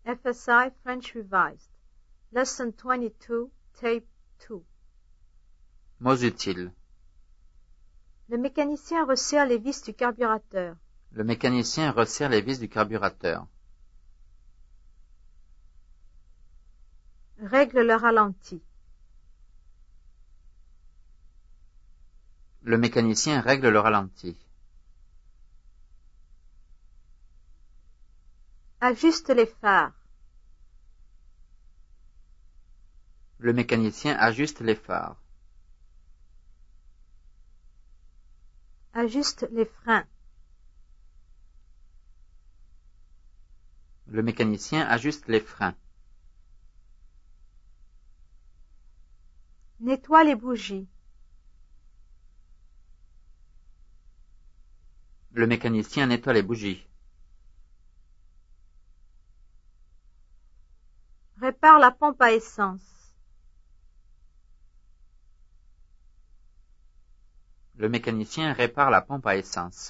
FSI French Revised. Lesson 22, Tape 2. Mots utiles. Le mécanicien resserre les vis du carburateur. Le mécanicien resserre les vis du carburateur. Règle le ralenti. Le mécanicien règle le ralenti. Ajuste les phares. Le mécanicien ajuste les phares. Ajuste les freins. Le mécanicien ajuste les freins. Nettoie les bougies. Le mécanicien nettoie les bougies. Répare la pompe à essence. Le mécanicien répare la pompe à essence.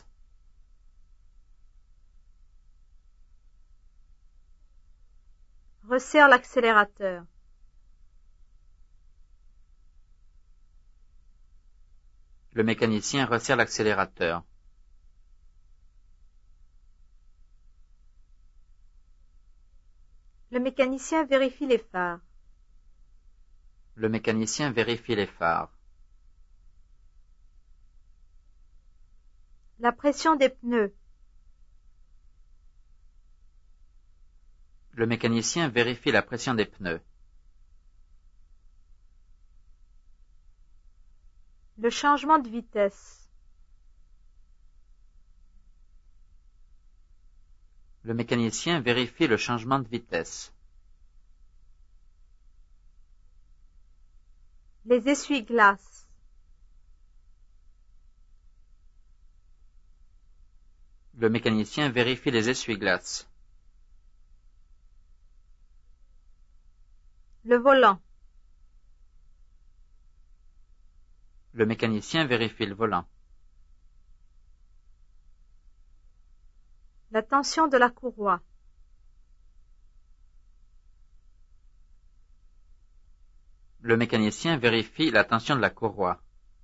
Resserre l'accélérateur. Le mécanicien resserre l'accélérateur. Le mécanicien vérifie les phares. Le mécanicien vérifie les phares. La pression des pneus. Le mécanicien vérifie la pression des pneus. Le changement de vitesse. Le mécanicien vérifie le changement de vitesse. Les essuie-glaces. Le mécanicien vérifie les essuie-glaces. Le volant. Le mécanicien vérifie le volant. La tension de la courroie. Le mécanicien vérifie la tension de la courroie.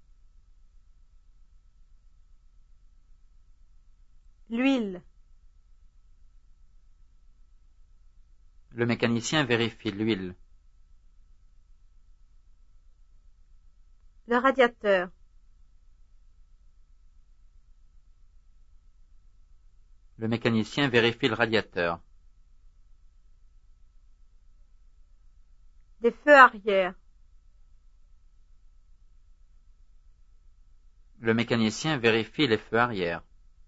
L'huile. Le mécanicien vérifie l'huile. Le radiateur. Le mécanicien vérifie le radiateur. Des feux arrière. Le mécanicien vérifie les feux arrière.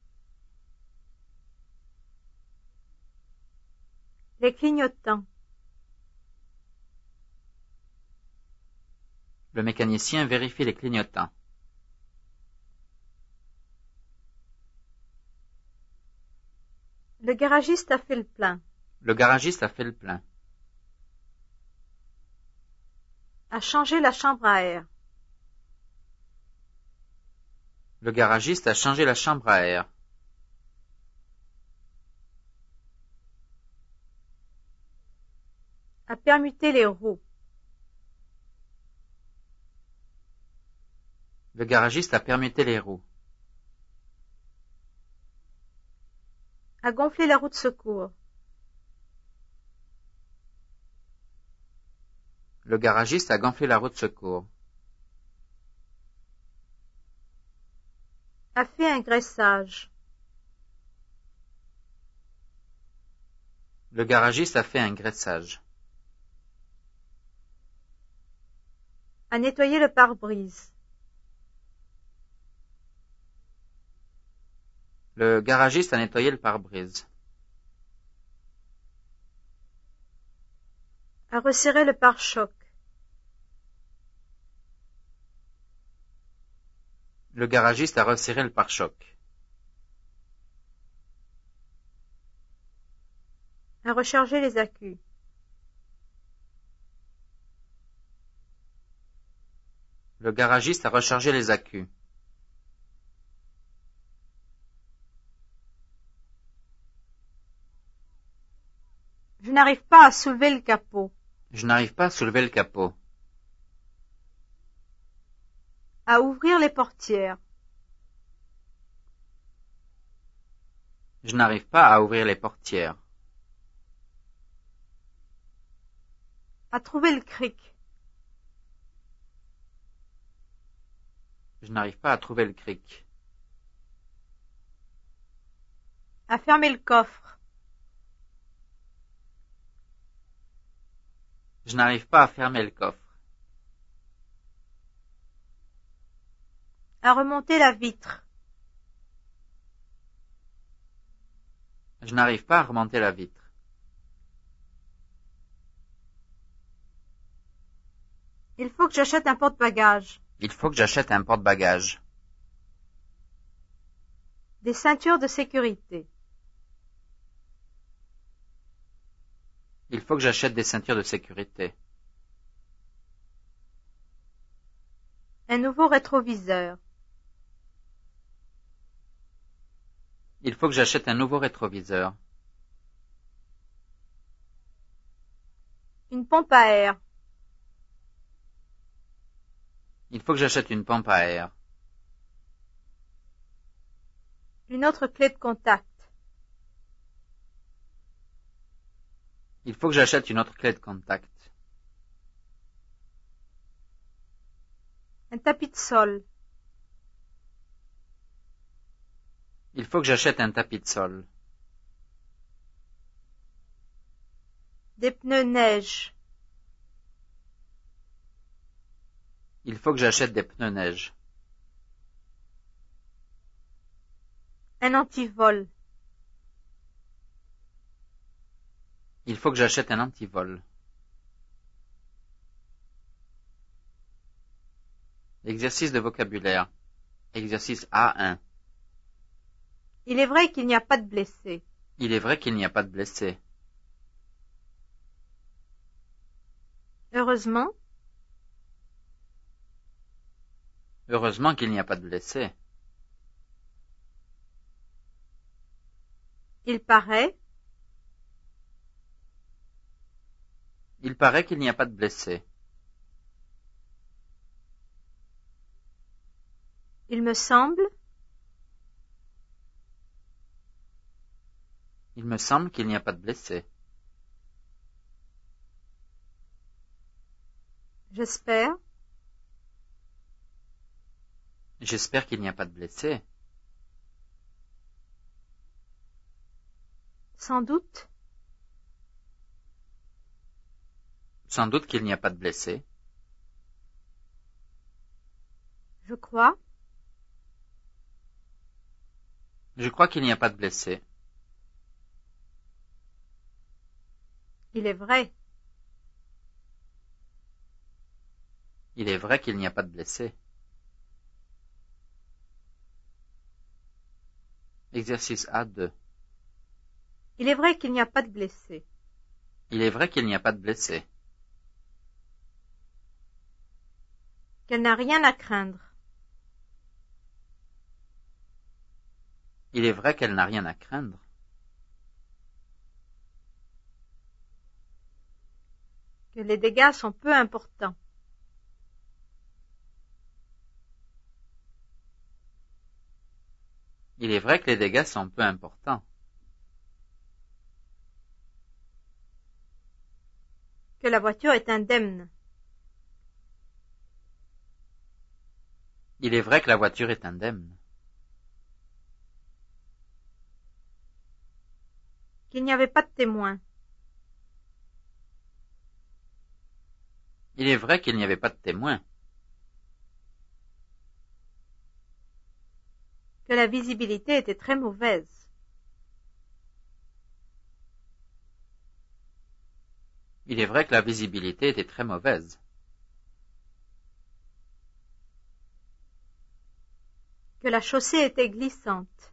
Les clignotants. Le mécanicien vérifie les clignotants. Le garagiste a fait le plein. Le garagiste a fait le plein. A changé la chambre à air. Le garagiste a changé la chambre à air. A permuté les roues. Le garagiste a permuté les roues. A gonflé la roue de secours. Le garagiste a gonflé la roue de secours. A fait un graissage. Le garagiste a fait un graissage. A nettoyé le pare-brise. Le garagiste a nettoyé le pare-brise. A resserré le pare-choc. Le garagiste a resserré le pare-choc. A rechargé les accus. Le garagiste a rechargé les accus. Je n'arrive pas à soulever le capot. Je n'arrive pas à soulever le capot. À ouvrir les portières. Je n'arrive pas à ouvrir les portières. À trouver le cric. Je n'arrive pas à trouver le cric. À fermer le coffre. Je n'arrive pas à fermer le coffre. À remonter la vitre. Je n'arrive pas à remonter la vitre. Il faut que j'achète un porte-bagages. Il faut que j'achète un porte-bagages. Des ceintures de sécurité. Il faut que j'achète des ceintures de sécurité. Un nouveau rétroviseur. Il faut que j'achète un nouveau rétroviseur. Une pompe à air. Il faut que j'achète une pompe à air. Une autre clé de contact. Il faut que j'achète une autre clé de contact. Un tapis de sol. Il faut que j'achète un tapis de sol. Des pneus neige. Il faut que j'achète des pneus neige. Un antivol. Il faut que j'achète un antivol. Exercice de vocabulaire. Exercice A1. Il est vrai qu'il n'y a pas de blessés. Il est vrai qu'il n'y a pas de blessés. Heureusement. Heureusement qu'il n'y a pas de blessés. Il paraît. Il paraît qu'il n'y a pas de blessés. Il me semble. Il me semble qu'il n'y a pas de blessés. J'espère. J'espère qu'il n'y a pas de blessés. Sans doute. Sans doute qu'il n'y a pas de blessés. Je crois. Je crois qu'il n'y a pas de blessés. Il est vrai. Il est vrai qu'il n'y a pas de blessés. Exercice A2. Il est vrai qu'il n'y a pas de blessés. Il est vrai qu'il n'y a pas de blessés. Qu'elle n'a rien à craindre. Il est vrai qu'elle n'a rien à craindre. Que les dégâts sont peu importants. Il est vrai que les dégâts sont peu importants. Que la voiture est indemne. Il est vrai que la voiture est indemne. Qu'il n'y avait pas de témoin. Il est vrai qu'il n'y avait pas de témoin. Que la visibilité était très mauvaise. Il est vrai que la visibilité était très mauvaise. Que la chaussée était glissante.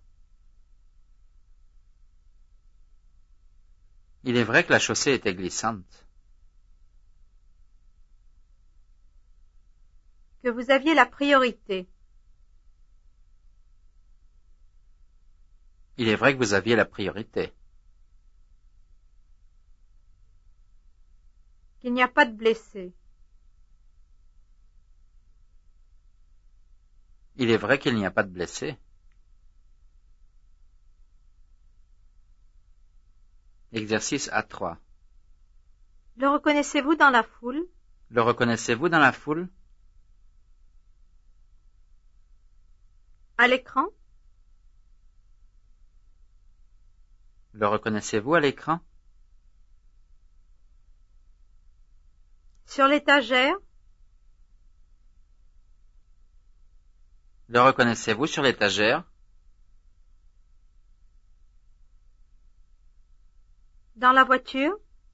Il est vrai que la chaussée était glissante. Que vous aviez la priorité. Il est vrai que vous aviez la priorité. qu'il n'y a pas de blessés. Il est vrai qu'il n'y a pas de blessés. Exercice A3. Le reconnaissez-vous dans la foule? Le reconnaissez-vous dans la foule? À l'écran? Le reconnaissez-vous à l'écran? Sur l'étagère? Le reconnaissez-vous sur l'étagère? Dans la voiture?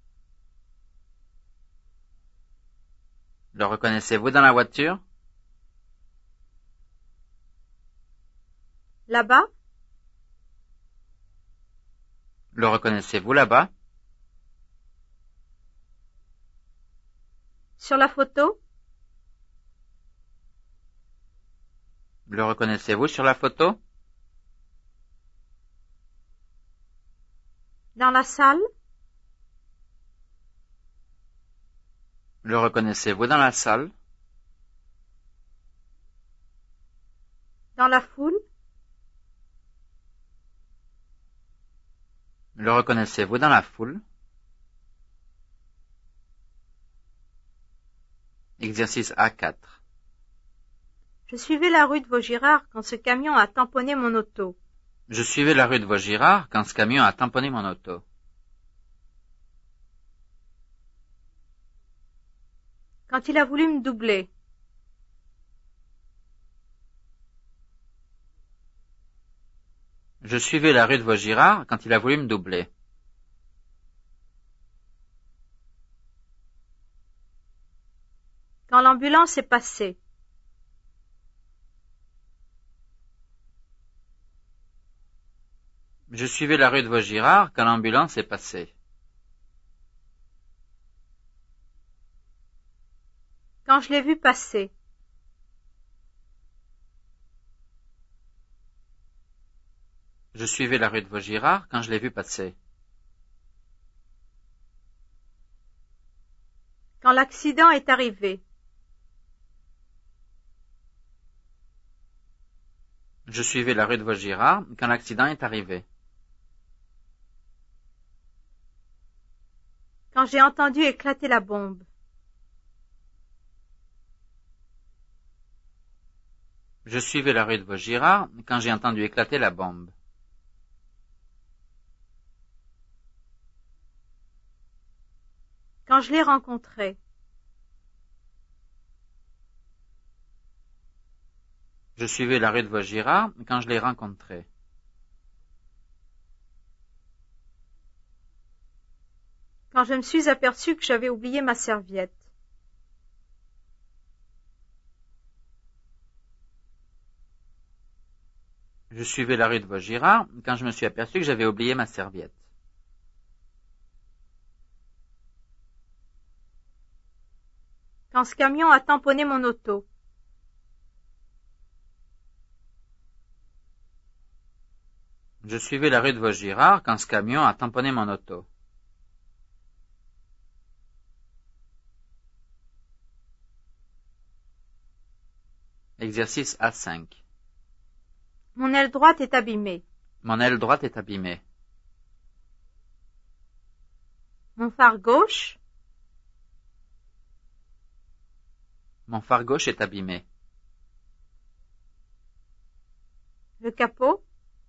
Le reconnaissez-vous dans la voiture? Là-bas? Le reconnaissez-vous là-bas? Sur la photo? Le reconnaissez-vous sur la photo? Dans la salle? Le reconnaissez-vous dans la salle? Dans la foule? Le reconnaissez-vous dans la foule? Exercice A4. Je suivais la rue de Vaugirard quand ce camion a tamponné mon auto. Je suivais la rue de Vaugirard quand ce camion a tamponné mon auto. Quand il a voulu me doubler. Je suivais la rue de Vaugirard quand il a voulu me doubler. Quand l'ambulance est passée. Je suivais la rue de Vaugirard quand l'ambulance est passée. Quand je l'ai vu passer. Je suivais la rue de Vaugirard quand je l'ai vu passer. Quand l'accident est arrivé. Je suivais la rue de Vaugirard quand l'accident est arrivé. Quand j'ai entendu éclater la bombe. Je suivais la rue de Vaugirard quand j'ai entendu éclater la bombe. Quand je l'ai rencontré. Je suivais la rue de Vaugirard quand je l'ai rencontré. Quand je me suis aperçu que j'avais oublié ma serviette. Je suivais la rue de Vaugirard quand je me suis aperçu que j'avais oublié ma serviette. Quand ce camion a tamponné mon auto. Je suivais la rue de Vaugirard quand ce camion a tamponné mon auto. Exercice A5. Mon aile droite est abîmée. Mon aile droite est abîmée. Mon phare gauche. Mon phare gauche est abîmé. Le capot.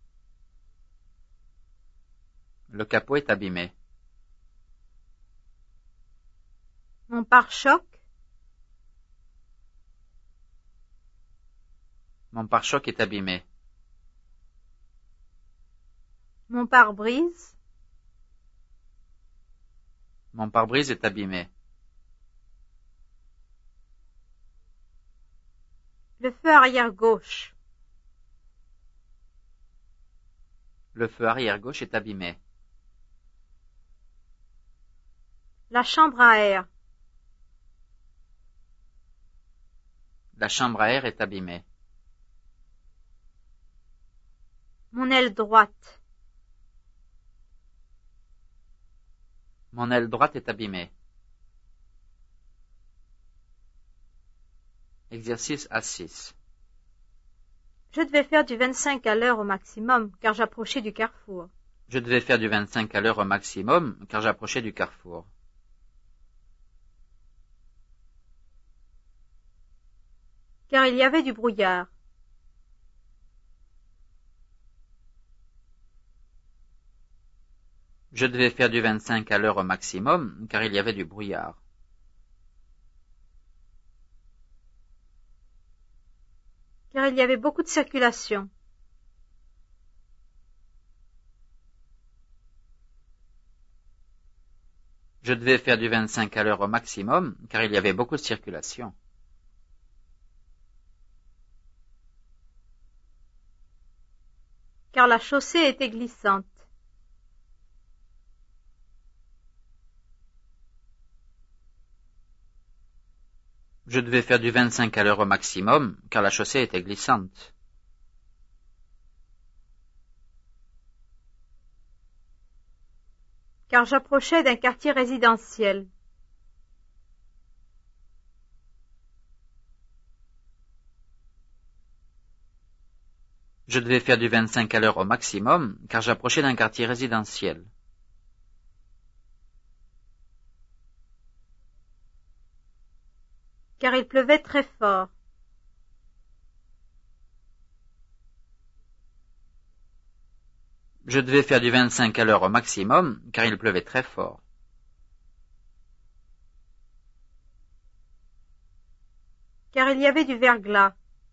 Le capot est abîmé. Mon pare-choc. Mon pare-choc est abîmé. Mon pare-brise. Mon pare-brise est abîmé. Le feu arrière gauche. Le feu arrière gauche est abîmé. La chambre à air. La chambre à air est abîmée. Mon aile droite. Mon aile droite est abîmée. Exercice A6. Je devais faire du 25 à l'heure au maximum, car j'approchais du carrefour. Je devais faire du 25 à l'heure au maximum, car j'approchais du carrefour. Car il y avait du brouillard. Je devais faire du 25 à l'heure au maximum, car il y avait du brouillard. Car il y avait beaucoup de circulation. Je devais faire du 25 à l'heure au maximum, car il y avait beaucoup de circulation. Car la chaussée était glissante. Je devais faire du 25 à l'heure au maximum, car la chaussée était glissante. Car j'approchais d'un quartier résidentiel. Je devais faire du 25 à l'heure au maximum, car j'approchais d'un quartier résidentiel. Car il pleuvait très fort. Je devais faire du 25 à l'heure au maximum, car il pleuvait très fort. Car il y avait du verglas.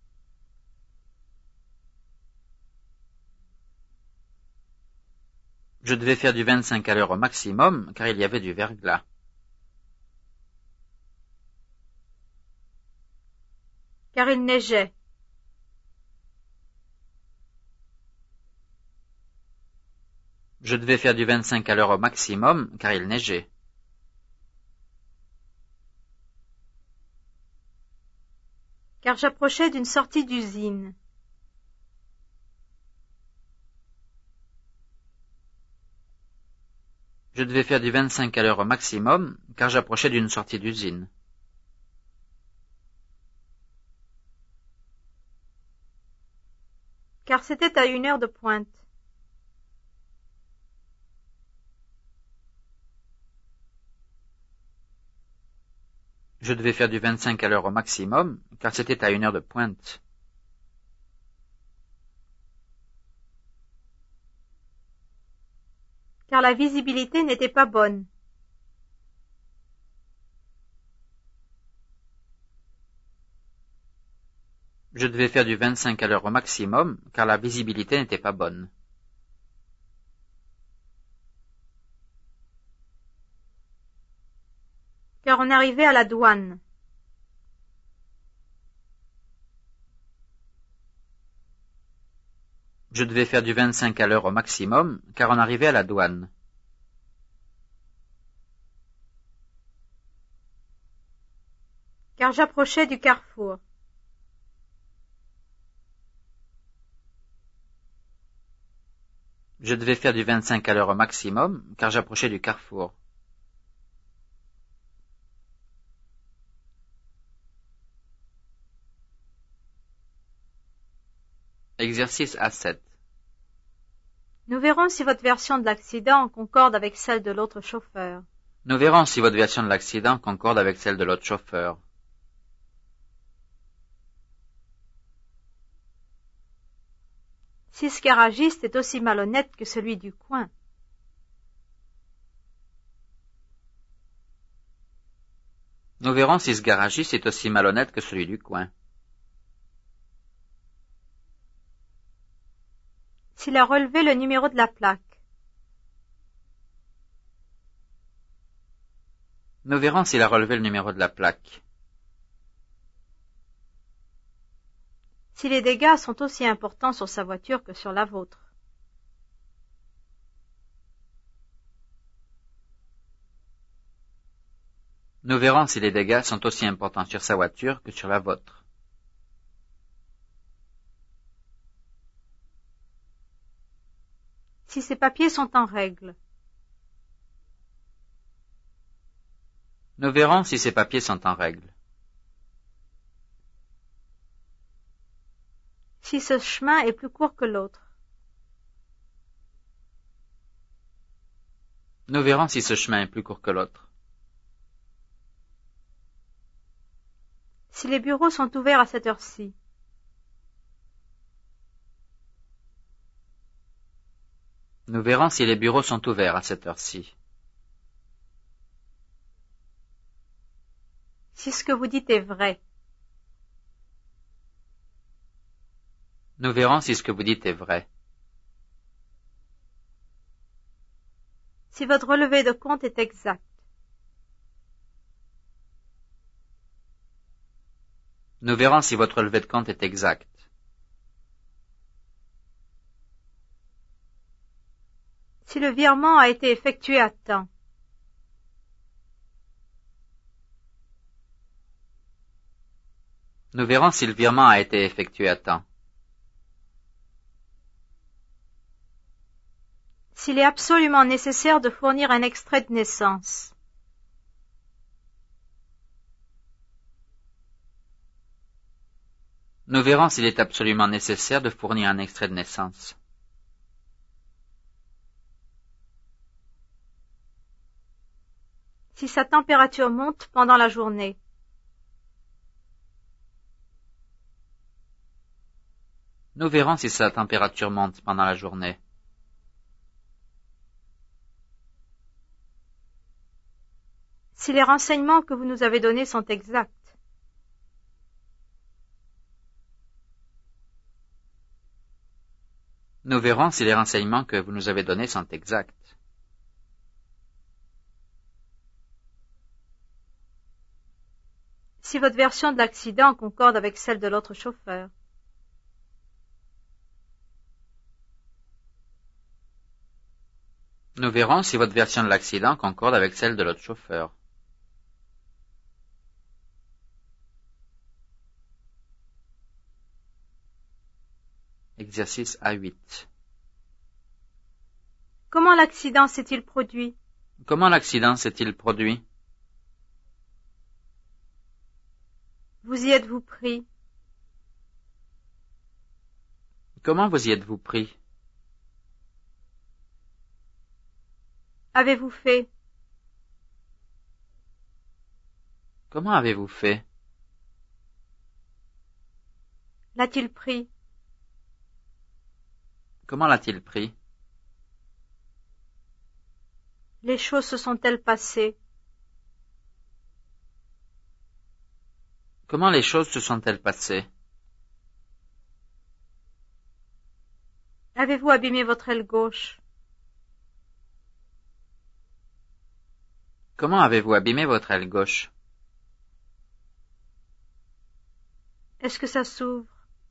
Je devais faire du 25 à l'heure au maximum, car il y avait du verglas. Car il neigeait. Je devais faire du 25 à l'heure au maximum, car il neigeait. Car j'approchais d'une sortie d'usine. Je devais faire du 25 à l'heure au maximum, car j'approchais d'une sortie d'usine. Car c'était à 1 heure de pointe. Je devais faire du 25 à l'heure au maximum, car c'était à 1 heure de pointe. Car la visibilité n'était pas bonne. Je devais faire du 25 à l'heure au maximum, car la visibilité n'était pas bonne. Car on arrivait à la douane. Je devais faire du 25 à l'heure au maximum, car on arrivait à la douane. Car j'approchais du carrefour. Je devais faire du 25 à l'heure au maximum, car j'approchais du carrefour. Exercice A7. Nous verrons si votre version de l'accident concorde avec celle de l'autre chauffeur. Nous verrons si votre version de l'accident concorde avec celle de l'autre chauffeur. Si ce garagiste est aussi malhonnête que celui du coin. Nous verrons si ce garagiste est aussi malhonnête que celui du coin. S'il a relevé le numéro de la plaque. Nous verrons s'il a relevé le numéro de la plaque. Si les dégâts sont aussi importants sur sa voiture que sur la vôtre. Nous verrons si les dégâts sont aussi importants sur sa voiture que sur la vôtre. Si ses papiers sont en règle. Nous verrons si ses papiers sont en règle. si ce chemin est plus court que l'autre. Nous verrons si ce chemin est plus court que l'autre. Si les bureaux sont ouverts à cette heure-ci. Nous verrons si les bureaux sont ouverts à cette heure-ci. Si ce que vous dites est vrai. Nous verrons si ce que vous dites est vrai. Si votre relevé de compte est exact. Nous verrons si votre relevé de compte est exact. Si le virement a été effectué à temps. Nous verrons si le virement a été effectué à temps. S'il est absolument nécessaire de fournir un extrait de naissance. Nous verrons s'il est absolument nécessaire de fournir un extrait de naissance. Si sa température monte pendant la journée. Nous verrons si sa température monte pendant la journée. Si les renseignements que vous nous avez donnés sont exacts. Nous verrons si les renseignements que vous nous avez donnés sont exacts. Si votre version de l'accident concorde avec celle de l'autre chauffeur. Nous verrons si votre version de l'accident concorde avec celle de l'autre chauffeur. Exercice A8. Comment l'accident s'est-il produit? Comment l'accident s'est-il produit? Vous y êtes-vous pris? Comment vous y êtes-vous pris? Avez-vous fait? Comment avez-vous fait? L'a-t-il pris? Comment l'a-t-il pris? Les choses se sont-elles passées? Comment les choses se sont-elles passées? Avez-vous abîmé votre aile gauche? Comment avez-vous abîmé votre aile gauche? Est-ce que ça s'ouvre?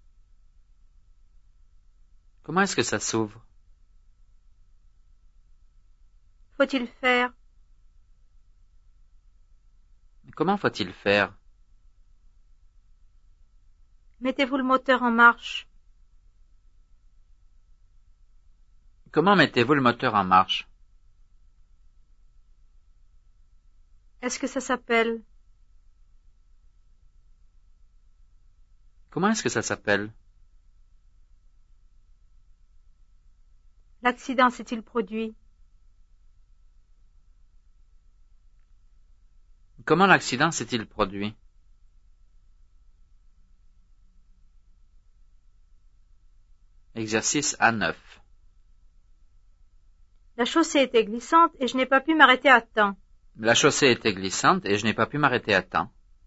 Comment est-ce que ça s'ouvre? Faut-il faire? Comment faut-il faire? Mettez-vous le moteur en marche? Comment mettez-vous le moteur en marche? Est-ce que ça s'appelle? Comment est-ce que ça s'appelle? L'accident s'est-il produit? Comment l'accident s'est-il produit? Exercice A9. La chaussée était glissante et je n'ai pas pu m'arrêter à temps. La chaussée était glissante et je n'ai pas pu m'arrêter à temps.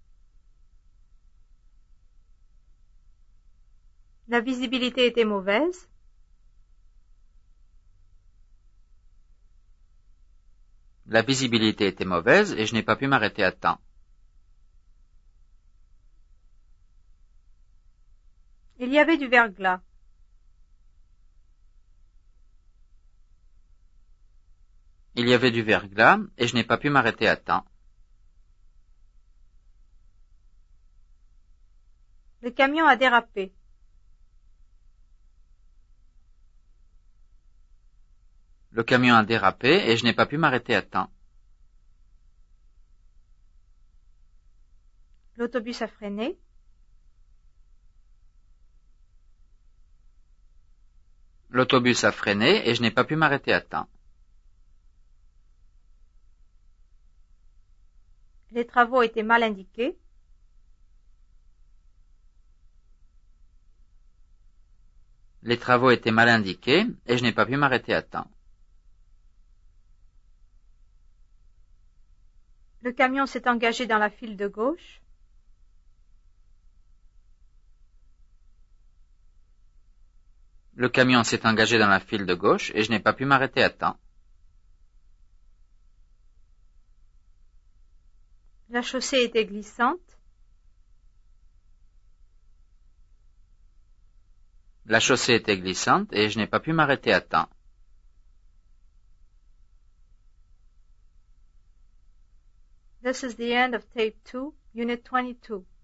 La visibilité était mauvaise. La visibilité était mauvaise et je n'ai pas pu m'arrêter à temps. Il y avait du verglas. Il y avait du verglas et je n'ai pas pu m'arrêter à temps. Le camion a dérapé. Le camion a dérapé et je n'ai pas pu m'arrêter à temps. L'autobus a freiné. L'autobus a freiné et je n'ai pas pu m'arrêter à temps. Les travaux étaient mal indiqués. Les travaux étaient mal indiqués et je n'ai pas pu m'arrêter à temps. Le camion s'est engagé dans la file de gauche. Le camion s'est engagé dans la file de gauche et je n'ai pas pu m'arrêter à temps. La chaussée était glissante. La chaussée était glissante et je n'ai pas pu m'arrêter à temps. This is the end of tape 2, unit 22.